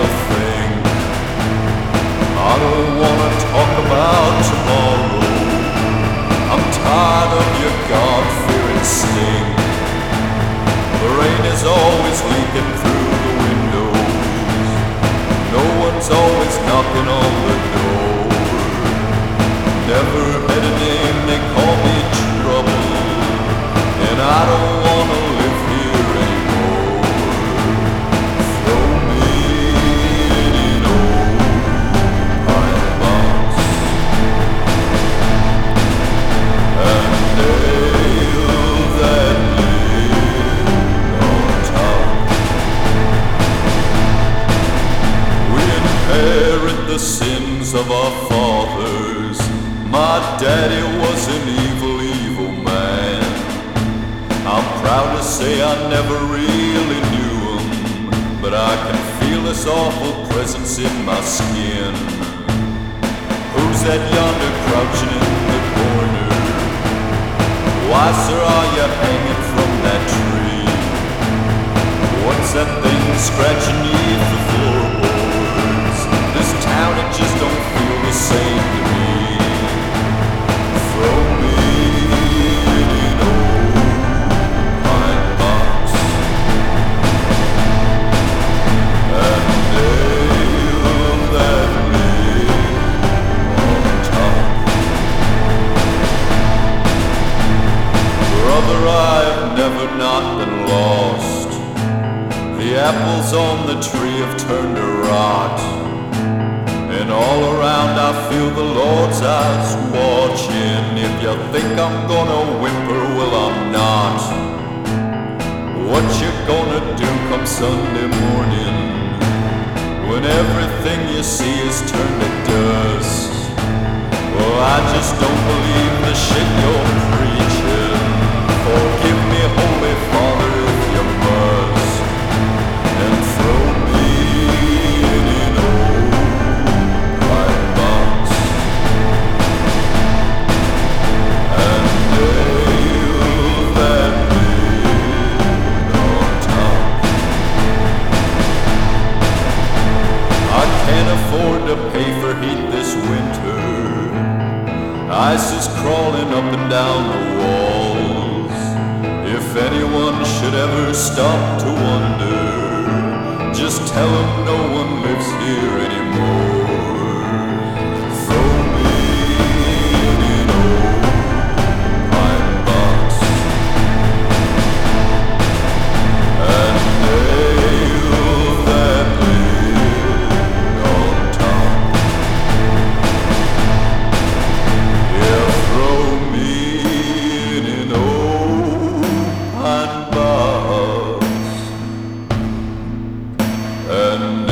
wanna think, I don't wanna talk about tomorrow. I'm tired of your God-fearing stink. The rain is always leaking through the windows. No one's always knocking on the door. Never had a name, they call me Trouble, and I don't wanna live here anymore. Throw me in an old pine box and nail that lid on top. We inherit the sins of our fathers. My daddy was an evil, evil man. I'm proud to say I never really knew him, but I can feel his awful presence in my skin. Who's that yonder crouching in the corner? Why, sir, are you hanging from that tree? What's that thing scratching neath the floorboards? This town, it just don't feel the same to me. Throw me in an old pine box and nail that lid on top. Brother, I've never not been lost. The apples on the tree have turned to rot, and all around I feel the Lord's eyes watching. If you think I'm gonna whimper, well, I'm not. What you gonna do come Sunday morning, when everything you see is turned to dust? Well, I just don't believe the shit you're preaching. Forgive me, Holy Father, if you must, and throw me in an old pine box and nail that lid on top. I can't afford to pay for heat this winter. Ice is crawling up and down the walls. If anyone should ever stop to wonder, just tell them no one lives here anymore. Throw me in an old pine box and nail that lid on top. Yeah, throw me in an old pine box and